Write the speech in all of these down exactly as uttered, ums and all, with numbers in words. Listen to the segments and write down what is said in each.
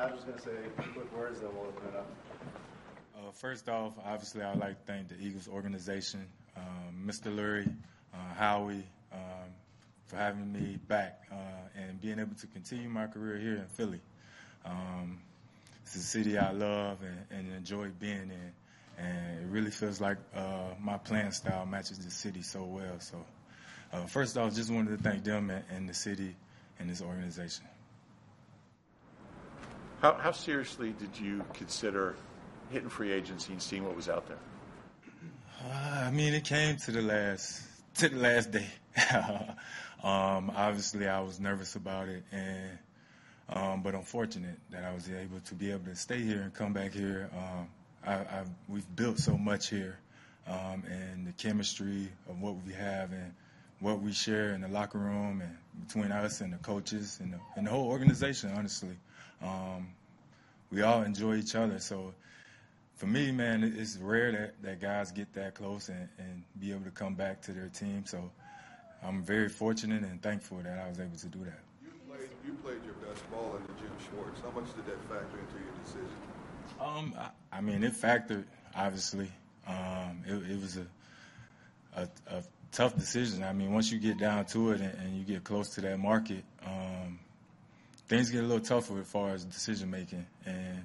Roger's going to say quick words, then we'll open it up. Uh, first off, obviously, I'd like to thank the Eagles organization, um, Mister Lurie, uh, Howie, um, for having me back uh, and being able to continue my career here in Philly. Um, it's a city I love and, and enjoy being in, and it really feels like uh, my playing style matches the city so well. So, uh, first off, just wanted to thank them and, and the city and this organization. How, how seriously did you consider hitting free agency and seeing what was out there? Uh, I mean, it came to the last to the last day. um, obviously, I was nervous about it, and um, but I'm fortunate that I was able to be able to stay here and come back here. Um, I, I, we've built so much here, um, and the chemistry of what we have and what we share in the locker room and between us and the coaches and the, and the whole organization, honestly. Um, we all enjoy each other. So for me, man, it's rare that, that guys get that close and, and be able to come back to their team. So I'm very fortunate and thankful that I was able to do that. You played, you played your best ball under Jim Schwartz. How much did that factor into your decision? Um, I, I mean, it factored, obviously. Um, it, it was a, a, a tough decision. I mean, once you get down to it and, and you get close to that market, um, things get a little tougher as far as decision making, and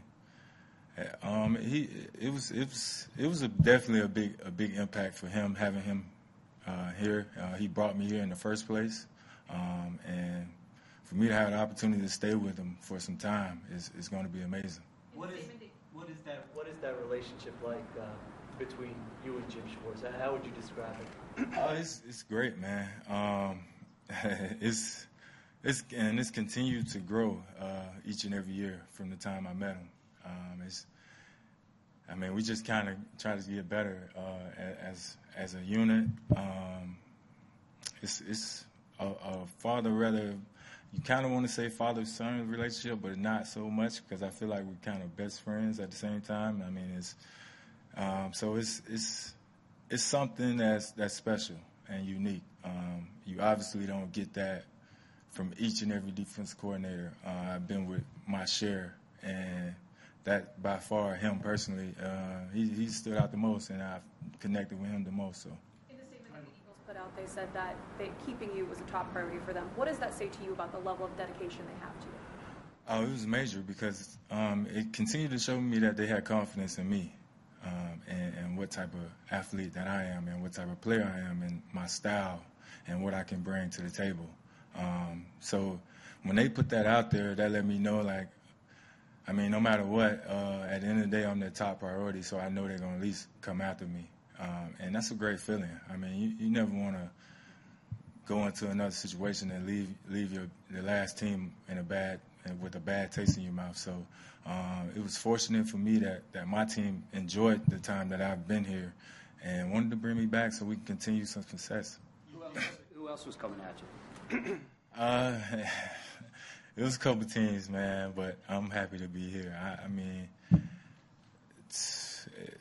um, he it was it was it was a, definitely a big a big impact for him having him uh, here. Uh, he brought me here in the first place, um, and for me to have the opportunity to stay with him for some time is is going to be amazing. What is what is that what is that relationship like uh, between you and Jim Schwartz? How would you describe it? Oh, it's it's great, man. Um, it's It's, and it's continued to grow uh, each and every year from the time I met him. Um, it's, I mean, we just kind of try to get better uh, as as a unit. Um, it's it's a, a father, rather, you kind of want to say father-son relationship, but not so much because I feel like we're kind of best friends at the same time. I mean, it's um, so it's it's it's something that's that's special and unique. Um, you obviously don't get that from each and every defense coordinator. Uh, I've been with my share, and that by far, him personally, uh, he, he stood out the most, and I've connected with him the most. So. In the statement that the Eagles put out, they said that they, keeping you was a top priority for them. What does that say to you about the level of dedication they have to you? Oh, it was major because um, it continued to show me that they had confidence in me um, and, and what type of athlete that I am and what type of player I am and my style and what I can bring to the table. Um, so when they put that out there, that let me know, like, I mean, no matter what, uh, at the end of the day, I'm their top priority, so I know they're going to at least come after me. Um, and that's a great feeling. I mean, you, you never want to go into another situation and leave leave your the last team in a bad with a bad taste in your mouth. So um, it was fortunate for me that, that my team enjoyed the time that I've been here and wanted to bring me back so we can continue some success. Who else, who else was coming at you? Uh, it was a couple teams, man, but I'm happy to be here. I, I mean, it's, it,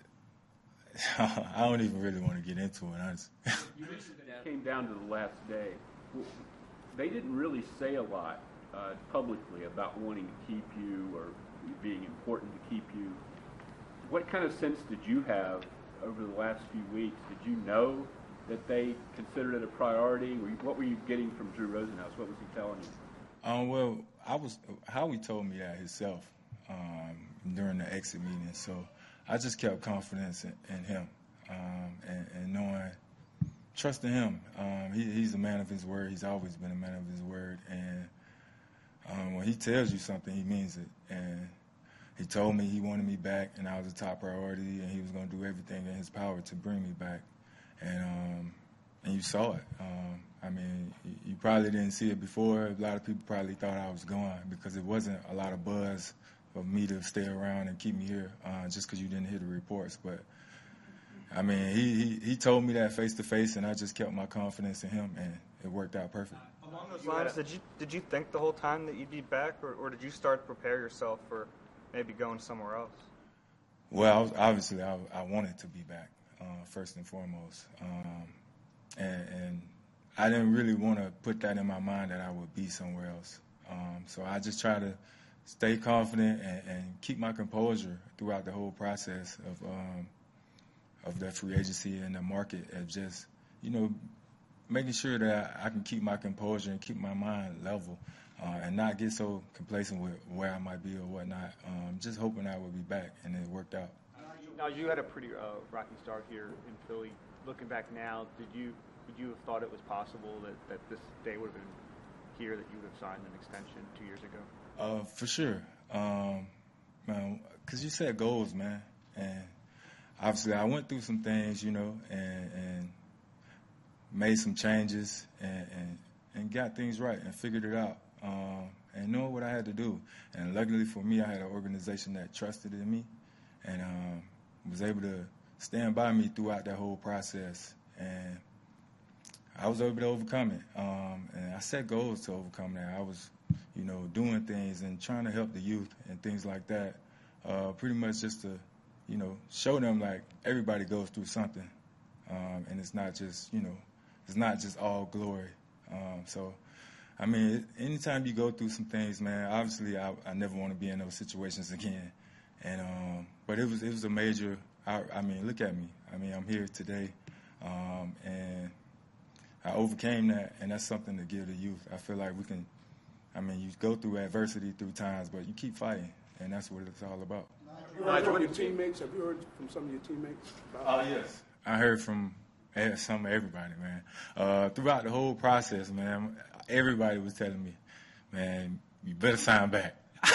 I don't even really want to get into it, honestly. You mentioned that it came down to the last day. They didn't really say a lot uh, publicly about wanting to keep you or being important to keep you. What kind of sense did you have over the last few weeks? Did you know that they considered it a priority? What were you getting from Drew Rosenhaus? What was he telling you? Um, well, I was Howie told me that himself um, during the exit meeting. So I just kept confidence in, in him um, and, and knowing, trusting him. Um, he, he's a man of his word. He's always been a man of his word. And um, when he tells you something, he means it. And he told me he wanted me back, and I was a top priority, and he was going to do everything in his power to bring me back. And um, and you saw it. Um, I mean, you, you probably didn't see it before. A lot of people probably thought I was gone because it wasn't a lot of buzz for me to stay around and keep me here uh, just because you didn't hear the reports. But, I mean, he, he, he told me that face-to-face, and I just kept my confidence in him, and it worked out perfect. Along those lines, did you did you think the whole time that you'd be back, or, or did you start to prepare yourself for maybe going somewhere else? Well, I was, obviously, I, I wanted to be back. Uh, first and foremost. Um, and, and I didn't really want to put that in my mind that I would be somewhere else. Um, so I just try to stay confident and, and keep my composure throughout the whole process of um, of that free agency and the market, and just, you know, making sure that I can keep my composure and keep my mind level, uh, and not get so complacent with where I might be or whatnot. Um, just hoping I would be back, and it worked out. Now, you had a pretty uh, rocky start here in Philly. Looking back now, did you would you have thought it was possible that, that this day would have been here, that you would have signed an extension two years ago? Uh, for sure. Um, man, because you set goals, man. And obviously I went through some things, you know, and, and made some changes and, and, and got things right and figured it out, um, and know what I had to do. And luckily for me, I had an organization that trusted in me and um, was able to stand by me throughout that whole process. And I was able to overcome it. Um, and I set goals to overcome that. I was, you know, doing things and trying to help the youth and things like that, uh, pretty much just to, you know, show them, like, everybody goes through something. Um, and it's not just, you know, it's not just all glory. Um, so, I mean, anytime you go through some things, man, obviously I, I never want to be in those situations again. And um, but it was it was a major, I, I mean, look at me. I mean, I'm here today, um, and I overcame that, and that's something to give the youth. I feel like we can, I mean, you go through adversity through times, but you keep fighting, and that's what it's all about. Have you heard from your teammates? Have you heard from some of your teammates? Oh, uh, yes. I heard from some of everybody, man. Uh, throughout the whole process, man, everybody was telling me, man, you better sign back.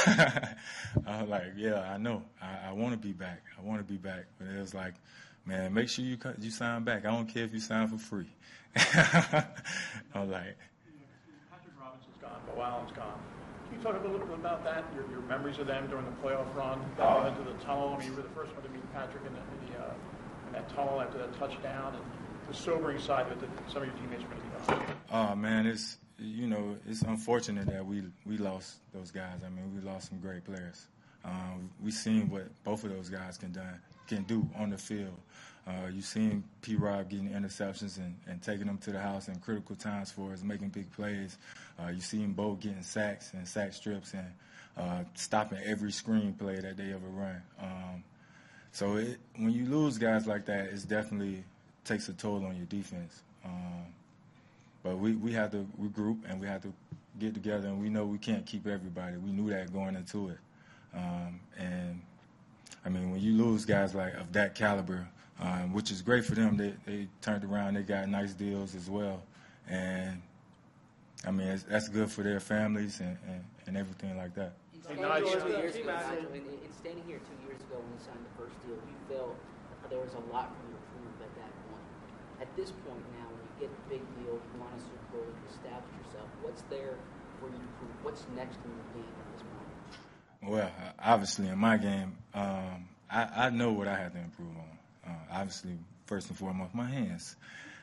I was like, yeah, I know. I, I want to be back. I want to be back. But it was like, man, make sure you you sign back. I don't care if you sign for free. I was like, Patrick Robinson's gone. Bo Allen's gone. Can you talk a little bit about that, your, your memories of them during the playoff run, down into the tunnel? I mean, you were the first one to meet Patrick in, the, in, the, uh, in that tunnel after that touchdown, and the sobering side of it that some of your teammates are going to be gone. Oh, man, it's, you know, it's unfortunate that we we lost those guys. I mean, we lost some great players. Um, we seen what both of those guys can done can do on the field. Uh, you seen P. Rob getting interceptions and, and taking them to the house in critical times for us, making big plays. Uh, you seen Bo getting sacks and sack strips and uh, stopping every screen play that they ever run. Um, so it, when you lose guys like that, it definitely takes a toll on your defense. Um, but we, we have to regroup and we have to get together, and we know we can't keep everybody. We knew that going into it. Um, and, I mean, when you lose guys like of that caliber, um, which is great for them, they, they turned around, they got nice deals as well. And, I mean, it's, that's good for their families and, and, and everything like that. In standing, two years ago, Nigel, in, in standing here two years ago when you signed the first deal, you felt there was a lot for you to prove at that point. At this point now, when you get the big deal, you want a Super Bowl, you establish yourself, what's there for you to prove? What's next in your game at this point? Well, obviously in my game, um, I, I know what I have to improve on. Uh, obviously, first and foremost, my hands.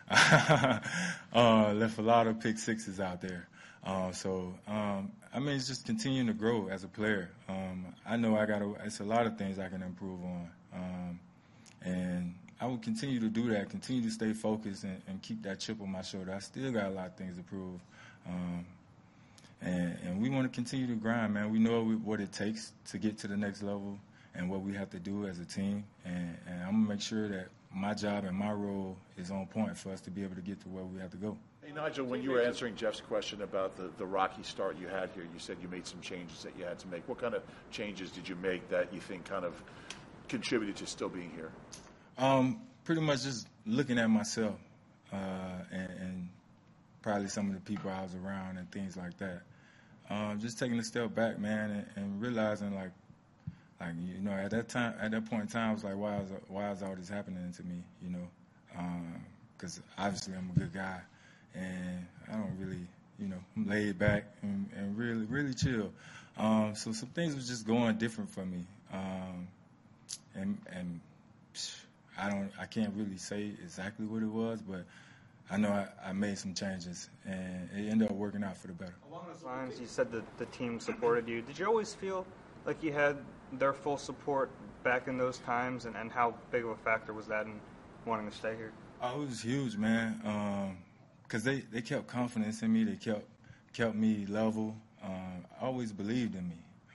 uh, left a lot of pick sixes out there. Uh, so, um, I mean, it's just continuing to grow as a player. Um, I know I got to, it's a lot of things I can improve on. Um, and I will continue to do that, continue to stay focused and, and keep that chip on my shoulder. I still got a lot of things to prove. Um, and, and we want to continue to grind, man. We know what it takes to get to the next level and what we have to do as a team. And, and I'm going to make sure that my job and my role is on point for us to be able to get to where we have to go. Hey, Nigel, when you were answering Jeff's question about the, the rocky start you had here, you said you made some changes that you had to make. What kind of changes did you make that you think kind of contributed to still being here? Um, pretty much just looking at myself uh, and, and probably some of the people I was around and things like that. Um, just taking a step back, man, and, and realizing, like, like you know, at that time, at that point in time, I was like, why is why is all this happening to me? You know, because um, obviously I'm a good guy, and I don't really, you know, I'm laid back and, and really, really chill. Um, so some things was just going different for me, um, and and I don't, I can't really say exactly what it was, but I know I, I made some changes, and it ended up working out for the better. Along those lines, you said that the team supported you. Did you always feel like you had their full support back in those times, and, and how big of a factor was that in wanting to stay here? Oh, it was huge, man, because um, they, they kept confidence in me. They kept kept me level. Um, I always believed in me. Um,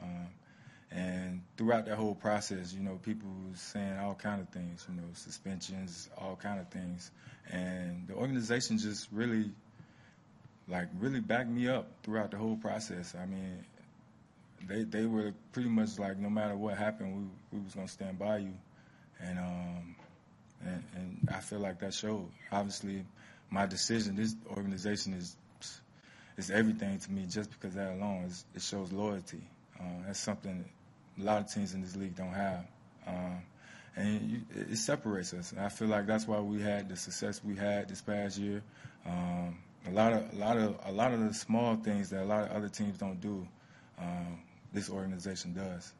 Um, and throughout that whole process, you know, people was saying all kind of things, you know, suspensions, all kind of things. And the organization just really, like, really backed me up throughout the whole process. I mean, they they were pretty much like, no matter what happened, we, we was going to stand by you. And, um, and and I feel like that showed. Obviously, my decision, this organization is is everything to me just because that alone, is, it shows loyalty. Uh, that's something a lot of teams in this league don't have. Um, and you, it, it separates us. And I feel like that's why we had the success we had this past year. Um, a lot of a lot of a lot of the small things that a lot of other teams don't do, um, this organization does.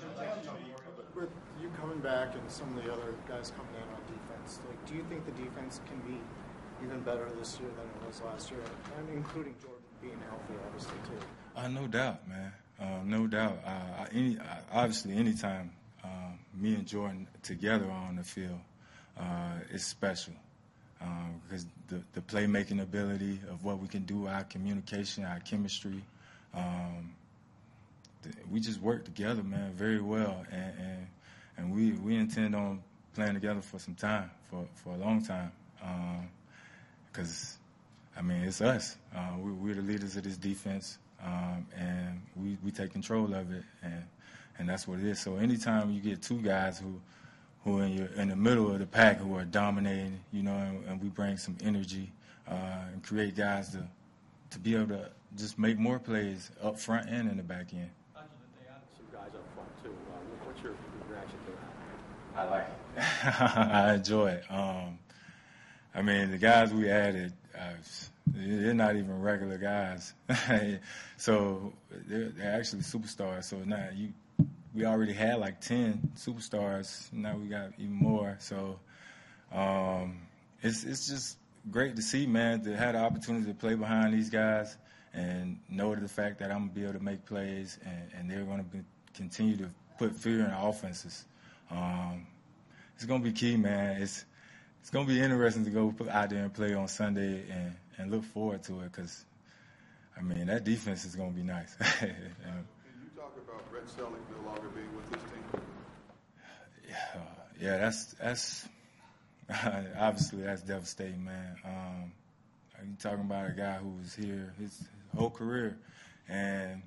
With you coming back and some of the other guys coming in on defense, like, do you think the defense can be even better this year than it was last year? I mean, including Jordan being healthy, obviously, too. Uh, no doubt, man. Uh, no doubt. Uh, I, any, I, obviously, anytime um, me and Jordan together are on the field, uh, it's special. Um, because the, the playmaking ability of what we can do, our communication, our chemistry, um, th- we just work together, man, very well. And, and, and we, we intend on playing together for some time, for, for a long time. Because, um, I mean, it's us. Uh, we, we're the leaders of this defense. Um, and we, we take control of it, and and that's what it is. So anytime you get two guys who who are in, your, in the middle of the pack who are dominating, you know, and, and we bring some energy uh, and create guys to to be able to just make more plays up front and in the back end. Some guys up front too. Uh, what's your reaction to that? I like it. I enjoy it. Um, I mean, the guys we added, uh, they're not even regular guys. So they're, they're actually superstars. So now you, we already had like ten superstars. Now we got even more. So um, it's it's just great to see, man, to have the opportunity to play behind these guys and know the fact that I'm going to be able to make plays and, and they're going to continue to put fear in offenses. Um, it's going to be key, man. It's It's going to be interesting to go put out there and play on Sunday and, and look forward to it because, I mean, that defense is going to be nice. Can you talk about Brett Selleck no longer being with this team? Yeah, yeah, that's that's obviously that's devastating, man. Um, you're talking about a guy who was here his, his whole career, and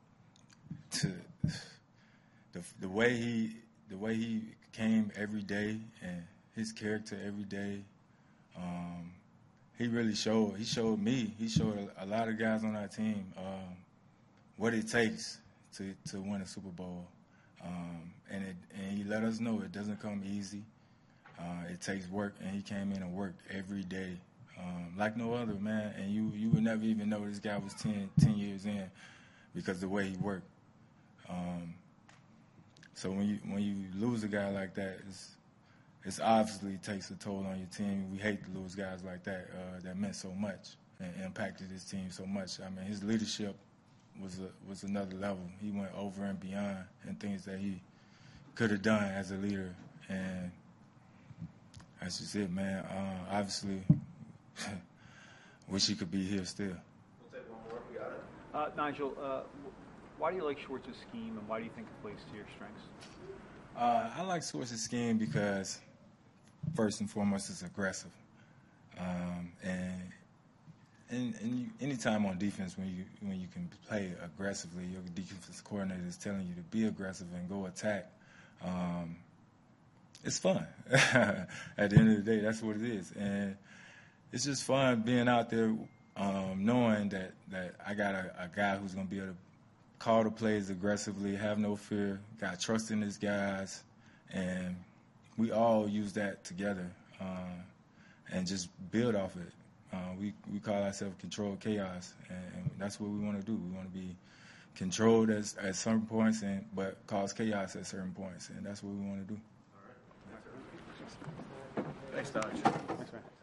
to the the way he the way he came every day and his character every day, um, he really showed. He showed me. He showed a, a lot of guys on our team um, what it takes to to win a Super Bowl, um, and it, and he let us know it doesn't come easy. Uh, it takes work, and he came in and worked every day um, like no other, man. And you you would never even know this guy was ten, ten years in because the way he worked. Um, so when you when you lose a guy like that, it's It's obviously takes a toll on your team. We hate to lose guys like that uh, that meant so much and impacted his team so much. I mean, his leadership was a, was another level. He went over and beyond and things that he could have done as a leader. And that's just it, man. Uh, obviously, wish he could be here still. We'll take one more. We got it. Uh, Nigel, uh, why do you like Schwartz's scheme, and why do you think it plays to your strengths? Uh, I like Schwartz's scheme because, first and foremost, it's aggressive. Um, and and, and you, anytime on defense, when you when you can play aggressively, your defensive coordinator is telling you to be aggressive and go attack. Um, it's fun. At the end of the day, that's what it is. And it's just fun being out there um, knowing that, that I got a, a guy who's going to be able to call the plays aggressively, have no fear, got trust in his guys, and we all use that together uh, and just build off it. Uh, we we call ourselves controlled chaos, and, and that's what we want to do. We want to be controlled at, at certain points, and but cause chaos at certain points, and that's what we want to do. Thanks, Dodge. Thanks, man.